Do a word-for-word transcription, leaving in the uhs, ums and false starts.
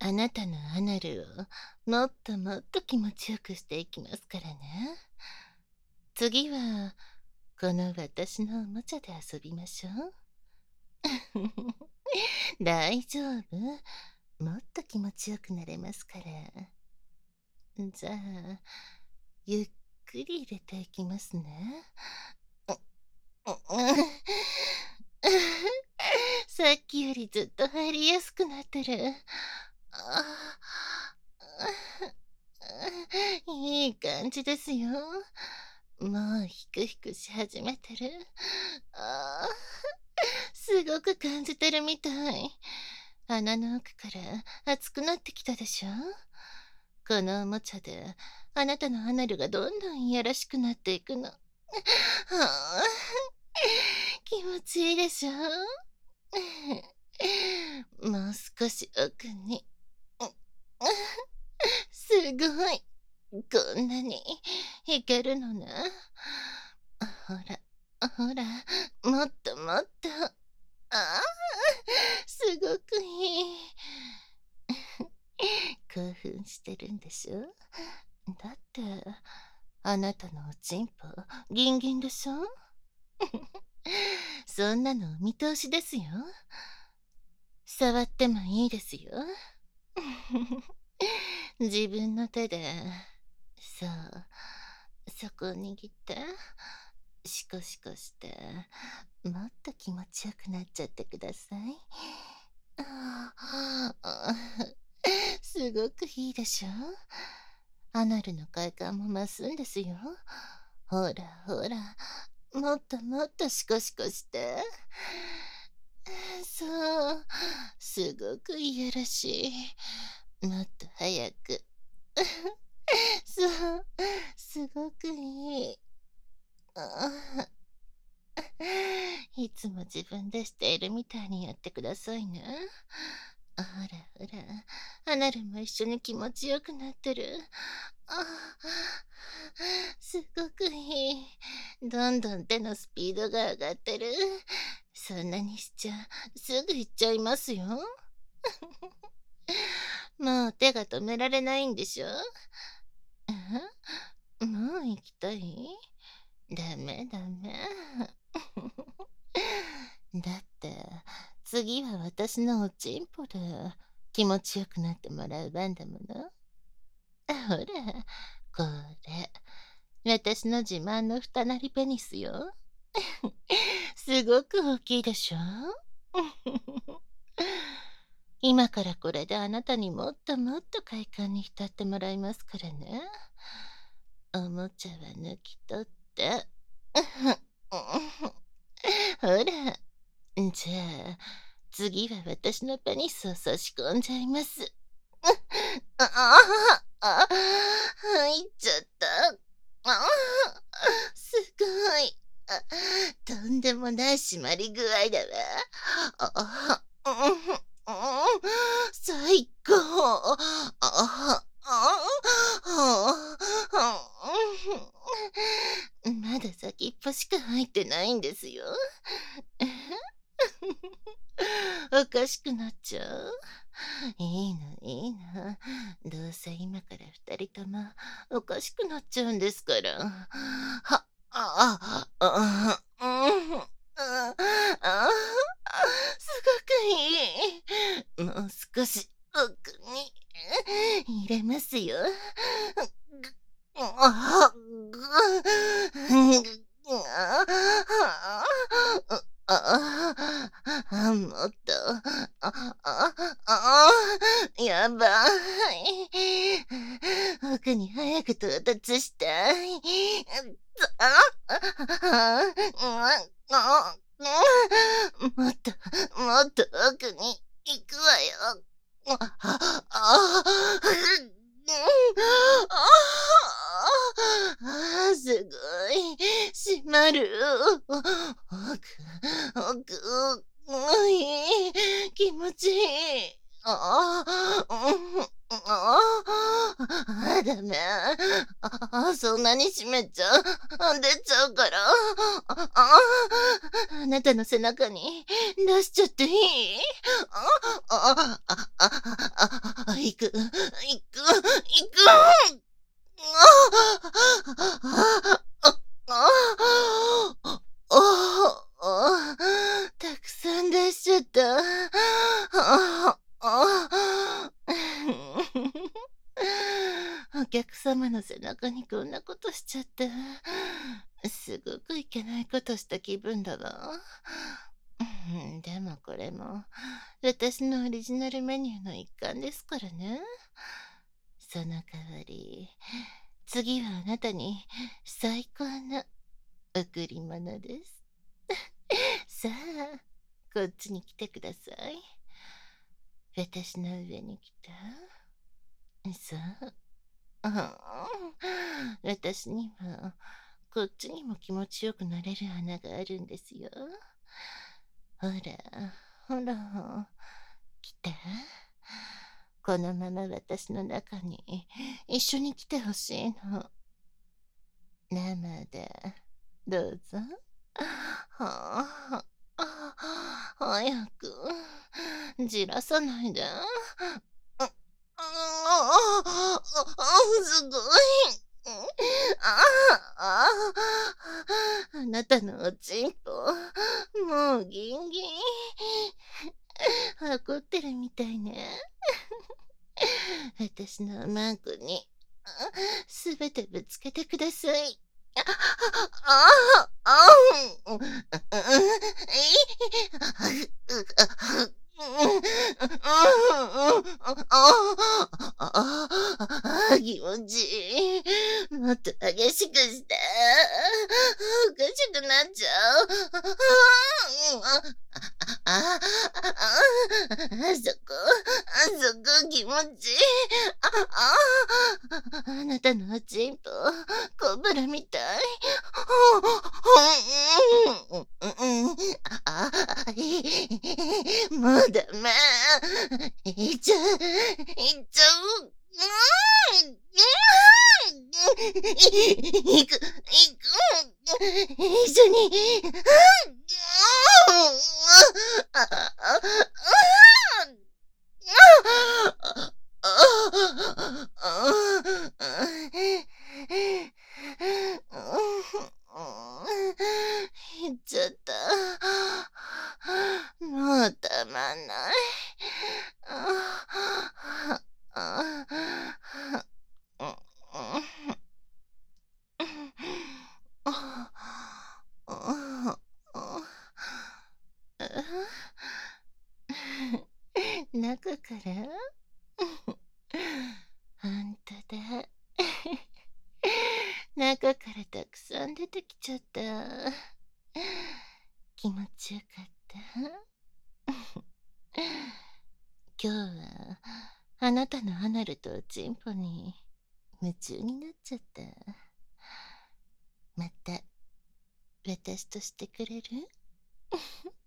あなたのアナルをもっともっと気持ちよくしていきますからね。次は、この私のおもちゃで遊びましょう。大丈夫。もっと気持ちよくなれますから。じゃあ、ゆっくり入れていきますね。さっきよりずっと入りやすくなってる。あいい感じですよ。もうヒクヒクし始めてる。あーすごく感じてるみたい。鼻の奥から熱くなってきたでしょ。このおもちゃであなたのアナルがどんどんいやらしくなっていくの。はあ、気持ちいいでしょ。もう少し奥に。すごい。こんなにいけるのね。ほら、ほら、もっともっと。ああ、すごくいい。興奮してるんでしょ。だって、あなたのおちんぽ、ギンギンでしょ。そんなのお見通しですよ。触ってもいいですよ。自分の手で、そう、そこを握って、シコシコして、もっと気持ちよくなっちゃってください。すごくいいでしょ。アナルの快感も増すんですよ。ほらほら、もっともっとシコシコして。そう、すごくいやらしい。もっと早く。そう、すごくいい。いつも自分でしているみたいにやってくださいね。ほらほら、アナルも一緒に気持ちよくなってる。あすごくいい。どんどん手のスピードが上がってる。そんなにしちゃ、すぐ行っちゃいますよ。もう手が止められないんでしょ。もう行きたい？ダメダメ。だって、次は私のおちんぽで気持ちよくなってもらう番だもの。ほら、これ、私の自慢の二なりペニスよ。すごく大きいでしょ。今からこれであなたにもっともっと快感に浸ってもらいますからね。おもちゃは抜き取って。ほら、じゃあ、次は私のペニスを差し込んじゃいます。ああ、あ、入っちゃった。あすごい。あ、とんでもない締まり具合だわ。あ、うん、うん、最高。あ、あ、あ、まだ先っぽしか入ってないんですよ。おかしくなっちゃう。いいのいいの。どうせ今から二人ともおかしくなっちゃうんですから。は、あ、あ、あ、うん、あ、あ、すごくいい。もう少し奥に入れますよ。あ、ぐ、ぐ、あ、ああ、もっと、あ、あ、あ、やばい。奥に早く到達したい。あ、あ、あ、もっと、もっと奥に行くわよ。あ、あ、あ、あ、すごい。閉まる。奥、奥、うい気持ちいい。ああ、うん、ああ、ダメ。あ、そんなに閉めちゃう。出ちゃうから。あ、あ、あなたの背中に出しちゃっていい？あ、あ、あ、あ、あ、い行く、行く、行く。ああ、ああ、あたくさん出しちゃった。ああ、お客様の背中にこんなことしちゃった。すごくいけないことした気分だわ。でもこれも私のオリジナルメニューの一環ですからね。その代わり、次はあなたに最高の贈り物です。さあ、こっちに来てください。私の上に来た。そう。私には、こっちにも気持ちよくなれる穴があるんですよ。ほら、ほら、来た。このまま私の中に一緒に来てほしいの。生で、どうぞ。はあ、早く、じらさないで。あ、あ、あ、すごい。ああ、あなたのおちんぽ、もうギンギン。怒ってるみたいね。私のマンコに、すべてぶつけてください。ああ、ああ、うん、あ、気持ちいい。もっと激しくして。おかしくなっちゃう。あ、あ、あそこ、あそこ気持ちいい。あ、あ、あなたのおちんぽ、コブラみたい。うん、うん、あ、もうダメ。いっちゃう、いっちゃう。うん、行く、行く、一緒に。あ、あ、あ、言っちゃった。もうたまんない。中からほんとだ。中からたくさん出てきちゃった。気持ちよかった。今日はあなたのアナルとおちんぽに夢中になっちゃった。また私としてくれる？